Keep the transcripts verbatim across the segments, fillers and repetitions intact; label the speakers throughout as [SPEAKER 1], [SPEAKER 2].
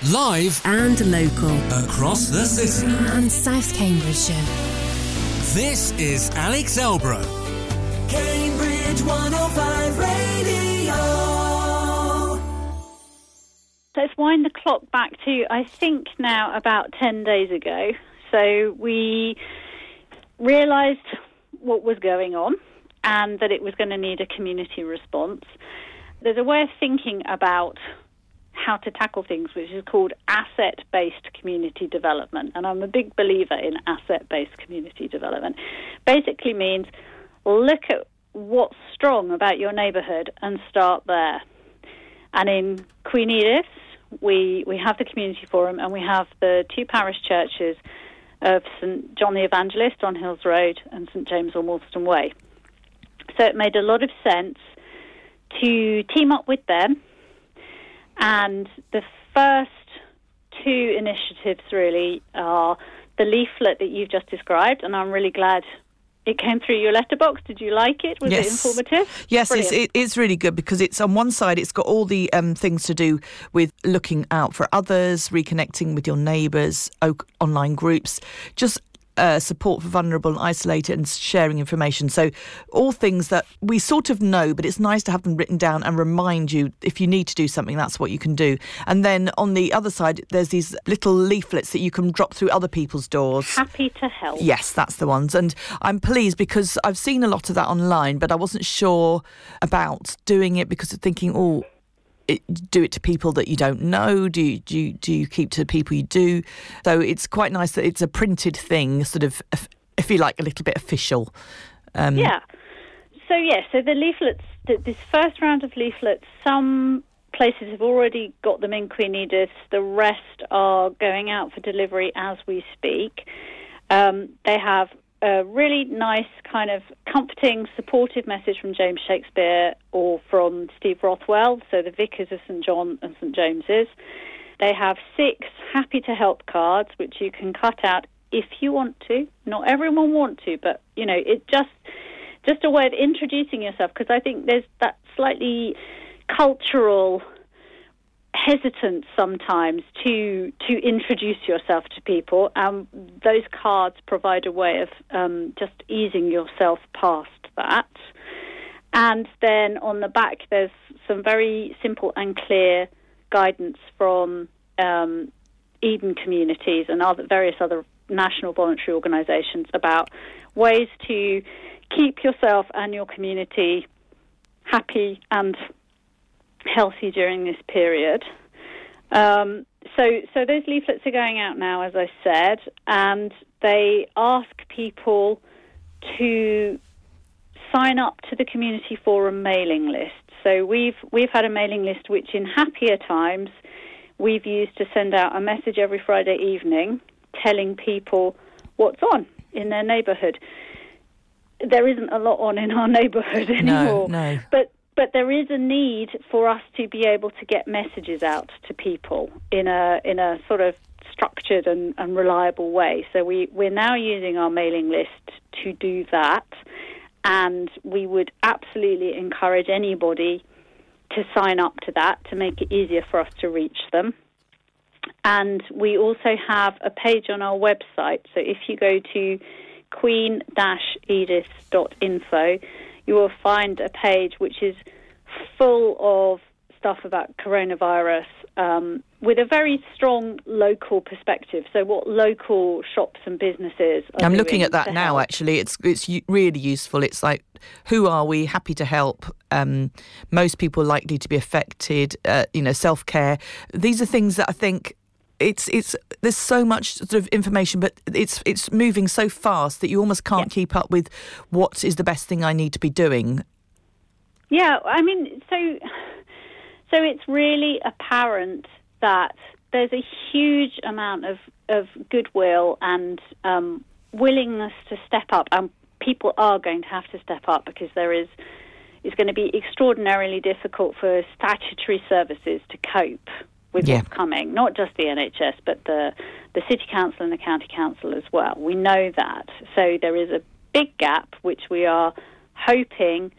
[SPEAKER 1] Live
[SPEAKER 2] and local.
[SPEAKER 1] Across the city.
[SPEAKER 2] And South Cambridgeshire.
[SPEAKER 1] This is Alex Elbro.
[SPEAKER 3] Cambridge one oh five Radio.
[SPEAKER 4] Let's wind the clock back to, I think now, about ten days ago. So we realised what was going on and that it was going to need a community response. There's a way of thinking about how to tackle things which is called asset-based community development, and I'm a big believer in asset-based community development. Basically means look at what's strong about your neighbourhood and start there. And in Queen Edith's, we, we have the community forum and we have the two parish churches of St John the Evangelist on Hills Road and St James on Wolston Way. So it made a lot of sense to team up with them. And the first two initiatives really are the leaflet that you've just described, and I'm really glad it came through your letterbox. Did you like it? Was
[SPEAKER 5] yes.
[SPEAKER 4] it informative?
[SPEAKER 5] Yes, it's, it is really good because it's on one side, it's got all the um, things to do with looking out for others, reconnecting with your neighbours, online groups, just Uh, support for vulnerable and isolated and sharing information. So all things that we sort of know, but it's nice to have them written down and remind you if you need to do something, that's what you can do. And then on the other side, there's these little leaflets that you can drop through other people's doors.
[SPEAKER 4] Happy to help.
[SPEAKER 5] Yes, that's the ones. And I'm pleased because I've seen a lot of that online, but I wasn't sure about doing it because of thinking, oh, It, do it to people that you don't know? Do you, do you, do you keep to the people you do? So it's quite nice that it's a printed thing, sort of, if you like, a little bit official. Um,
[SPEAKER 4] yeah. So, yeah, so the leaflets, this first round of leaflets, some places have already got them in Queen Edith's. The rest are going out for delivery as we speak. Um, they have a really nice kind of comforting, supportive message from James Shakespeare or from Steve Rothwell, so the Vicars of St John and St James's. They have six happy to help cards, which you can cut out if you want to. Not everyone want to, but, you know, it just just a way of introducing yourself, because I think there's that slightly cultural hesitant sometimes to to introduce yourself to people. Um, those cards provide a way of um, just easing yourself past that. And then on the back, there's some very simple and clear guidance from um, Eden Communities and other various other national voluntary organisations about ways to keep yourself and your community happy and healthy during this period. Um, so, so those leaflets are going out now, as I said, and they ask people to sign up to the Community Forum mailing list. So we've we've had a mailing list which, in happier times, we've used to send out a message every Friday evening telling people what's on in their neighbourhood. There isn't a lot on in our neighbourhood anymore,
[SPEAKER 5] no, no.
[SPEAKER 4] but. But there is a need for us to be able to get messages out to people in a in a sort of structured and, and reliable way. So we, we're now using our mailing list to do that, and we would absolutely encourage anybody to sign up to that to make it easier for us to reach them. And we also have a page on our website. So if you go to queen dash edith dot info, you will find a page which is full of stuff about coronavirus um, with a very strong local perspective. So what local shops and businesses are
[SPEAKER 5] I'm
[SPEAKER 4] doing
[SPEAKER 5] looking at that
[SPEAKER 4] to
[SPEAKER 5] now,
[SPEAKER 4] help.
[SPEAKER 5] actually. It's it's really useful. It's like, who are we? Happy to help. Um, most people likely to be affected. Uh, you know, self-care. These are things that I think It's it's there's so much sort of information, but it's it's moving so fast that you almost can't
[SPEAKER 4] yeah.
[SPEAKER 5] keep up with what is the best thing I need to be doing.
[SPEAKER 4] Yeah, I mean, so so it's really apparent that there's a huge amount of, of goodwill and um, willingness to step up, and people are going to have to step up because there is it's going to be extraordinarily difficult for statutory services to cope with
[SPEAKER 5] yeah.
[SPEAKER 4] what's coming, not just the N H S, but the, the City Council and the County Council as well. We know that. So there is a big gap which we are hoping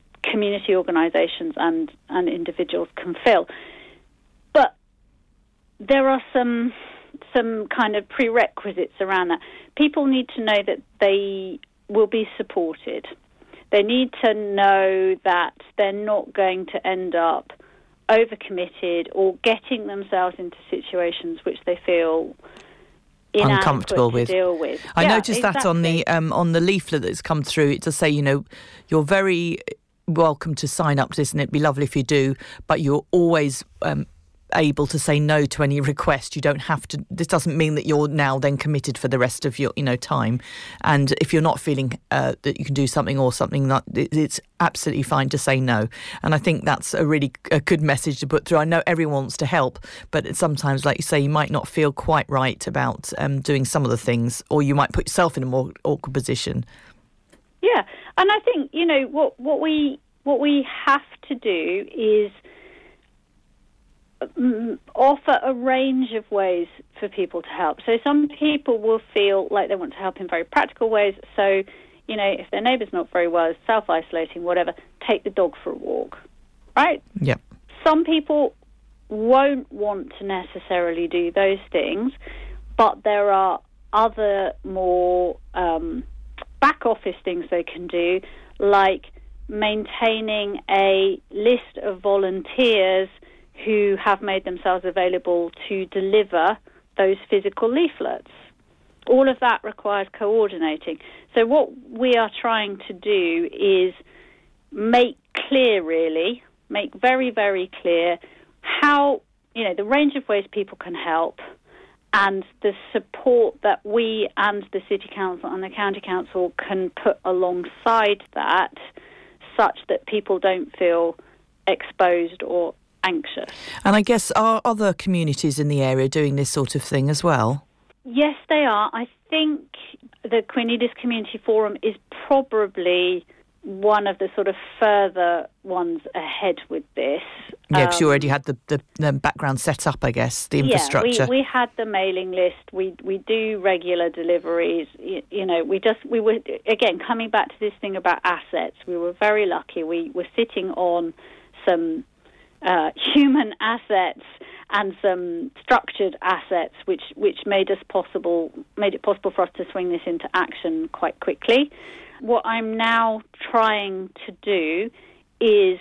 [SPEAKER 4] community organisations and, and individuals can fill. But there are some some kind of prerequisites around that. People need to know that they will be supported. They need to know that they're not going to end up overcommitted or getting themselves into situations which they feel
[SPEAKER 5] uncomfortable with.
[SPEAKER 4] To deal with.
[SPEAKER 5] I
[SPEAKER 4] yeah,
[SPEAKER 5] noticed
[SPEAKER 4] exactly.
[SPEAKER 5] that on the um, on the leaflet that's come through. It does say, you know, you're very welcome to sign up to this, and it'd be lovely if you do, but you're always um, able to say no to any request. You don't have to. This doesn't mean that you're now then committed for the rest of your, you know, time. And if you're not feeling uh, that you can do something or something, that it's absolutely fine to say no. And I think that's a really a good message to put through. I know everyone wants to help, but it's sometimes, like you say, you might not feel quite right about um, doing some of the things, or you might put yourself in a more awkward position.
[SPEAKER 4] Yeah, and I think, you know, what what we what we have to do is offer a range of ways for people to help. So some people will feel like they want to help in very practical ways. So, you know, if their neighbour's not very well, self-isolating, whatever, take the dog for a walk, right?
[SPEAKER 5] Yep.
[SPEAKER 4] Some people won't want to necessarily do those things, but there are other more um, back office things they can do, like maintaining a list of volunteers who have made themselves available to deliver those physical leaflets. All of that requires coordinating. So what we are trying to do is make clear, really, make very, very clear how, you know, the range of ways people can help and the support that we and the City Council and the County Council can put alongside that, such that people don't feel exposed or anxious.
[SPEAKER 5] And I guess, are other communities in the area doing this sort of thing as well?
[SPEAKER 4] Yes, they are. I think the Queen Edith Community Forum is probably one of the sort of further ones ahead with this.
[SPEAKER 5] Yeah, because
[SPEAKER 4] um,
[SPEAKER 5] you already had the, the, the background set up, I guess, the infrastructure.
[SPEAKER 4] Yeah, we, we had the mailing list. We we do regular deliveries. You, you know, we just, we were, again, coming back to this thing about assets, we were very lucky. We were sitting on some uh, human assets and some structured assets, which which made us possible made it possible for us to swing this into action quite quickly. What I'm now trying to do is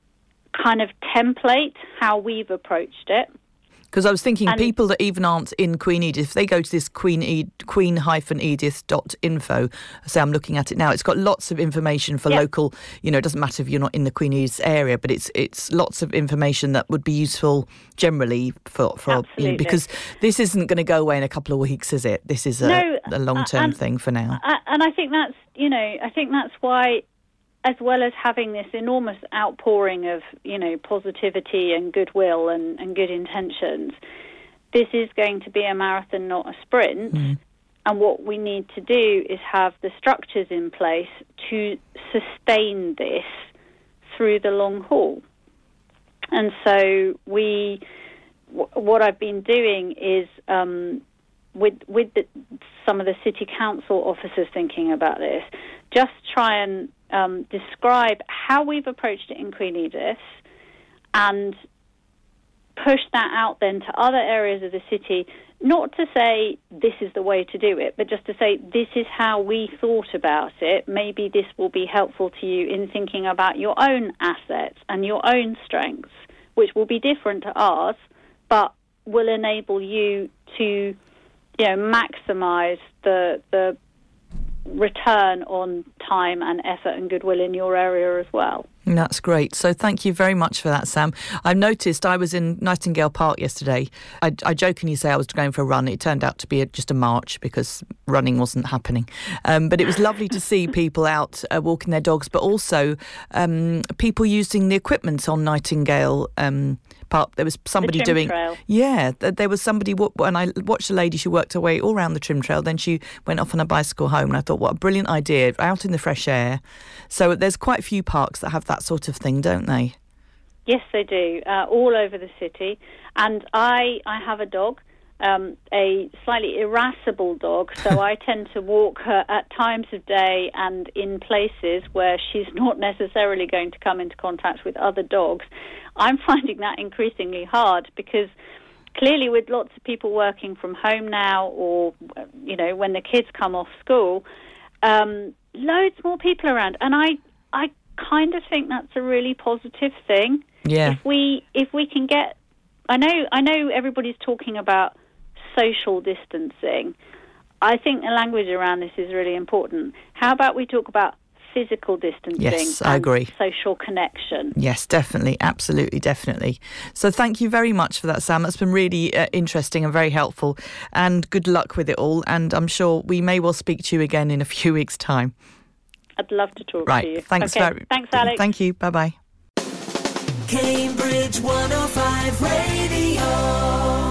[SPEAKER 4] kind of template how we've approached it.
[SPEAKER 5] Because I was thinking,
[SPEAKER 4] and
[SPEAKER 5] people that even aren't in Queen Edith, if they go to this queen ed, queen edith dot info, say I'm looking at it now, it's got lots of information for
[SPEAKER 4] yep.
[SPEAKER 5] local, you know, it doesn't matter if you're not in the Queen Edith area, but it's it's lots of information that would be useful generally for, for you know, because this isn't going to go away in a couple of weeks, is it? This is a,
[SPEAKER 4] no,
[SPEAKER 5] a long-term
[SPEAKER 4] and,
[SPEAKER 5] thing for now.
[SPEAKER 4] And I think that's, you know, I think that's why, as well as having this enormous outpouring of, you know, positivity and goodwill and, and good intentions, this is going to be a marathon, not a sprint. Mm. And what we need to do is have the structures in place to sustain this through the long haul. And so we, w- what I've been doing is um, with with the, some of the city council officers thinking about this, just try and Um, describe how we've approached it in Queen Edith and push that out then to other areas of the city, not to say this is the way to do it, but just to say this is how we thought about it. Maybe this will be helpful to you in thinking about your own assets and your own strengths, which will be different to ours, but will enable you to, you know, maximise the the return on time and effort and goodwill in your area as well.
[SPEAKER 5] That's great. So thank you very much for that, Sam. I've noticed I was in Nightingale Park yesterday. I, I jokingly say I was going for a run. It turned out to be a, just a march because running wasn't happening. Um, but it was lovely to see people out uh, walking their dogs, but also um, people using the equipment on Nightingale um, Park. There was somebody
[SPEAKER 4] the trim
[SPEAKER 5] doing...
[SPEAKER 4] trail.
[SPEAKER 5] Yeah, there was somebody... And I watched a lady, she worked her way all around the trim trail. Then she went off on a bicycle home. And I thought, what a brilliant idea, out in the fresh air. So there's quite a few parks that have that sort of thing, don't they?
[SPEAKER 4] Yes, they do, uh, all over the city. And I, I have a dog, um, a slightly irascible dog, so I tend to walk her at times of day and in places where she's not necessarily going to come into contact with other dogs. I'm finding that increasingly hard because clearly with lots of people working from home now, or, you know, when the kids come off school, um, loads more people around. And I, I kind of think that's a really positive thing.
[SPEAKER 5] Yeah.
[SPEAKER 4] If we, if we can get, I know, I know everybody's talking about social distancing. I think the language around this is really important. How about we talk about physical distancing?
[SPEAKER 5] Yes,
[SPEAKER 4] and
[SPEAKER 5] I agree.
[SPEAKER 4] Social connection.
[SPEAKER 5] Yes, definitely. Absolutely, definitely. So thank you very much for that, Sam. That's been really uh, interesting and very helpful. And good luck with it all. And I'm sure we may well speak to you again in a few weeks' time.
[SPEAKER 4] I'd love to talk
[SPEAKER 5] right.
[SPEAKER 4] to you.
[SPEAKER 5] Thanks
[SPEAKER 4] okay.
[SPEAKER 5] very
[SPEAKER 4] Thanks, Alex.
[SPEAKER 5] Thank you. Bye-bye.
[SPEAKER 3] Cambridge one oh five Radio.